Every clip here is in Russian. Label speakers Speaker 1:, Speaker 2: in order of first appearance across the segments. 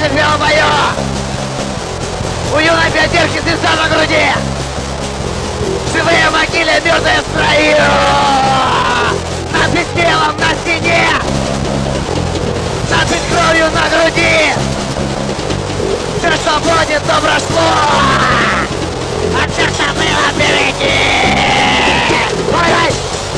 Speaker 1: потерпела бою. У юной пионерки звезда на груди. Живые могиле, мертвые в строю. Надпись телом на стене. Надпись кровью на груди. Все, что будет, то прошло. А все, что было впереди. Ой-ой!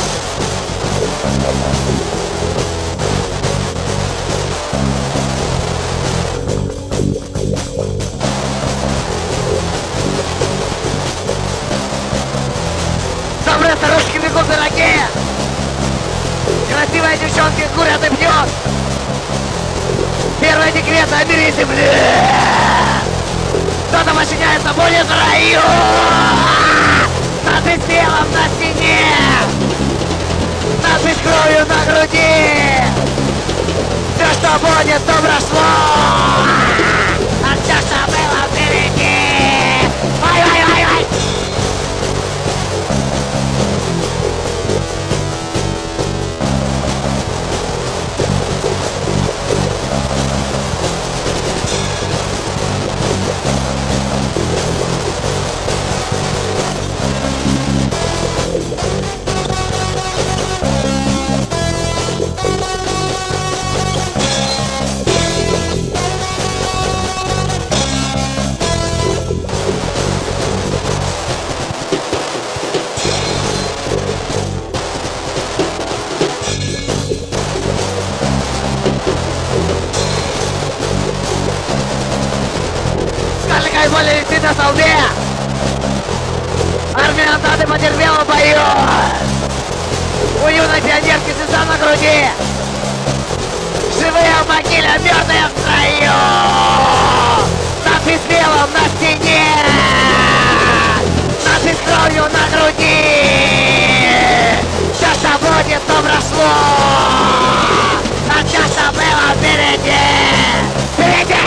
Speaker 1: Добрые старушки бегут на ноге. Красивые девчонки курят и пьют. Первый декрет о мире земли. Кто-то подчиняется, будет в раю. Надпись телом на стене. Надпись кровью на груди. Все, что будет, то прошло. А все, что было впереди. Ой-ой-ой-ой. Карликовой боли висит на столбе. Армия Антанты потерпела в бою. У юной пионерки звезда на груди. Живые в могиле, мертвые в строю. Надпись белым на стене. Надпись кровью на груди. Все, что будет, то прошло. А все, что было впереди. Впереди!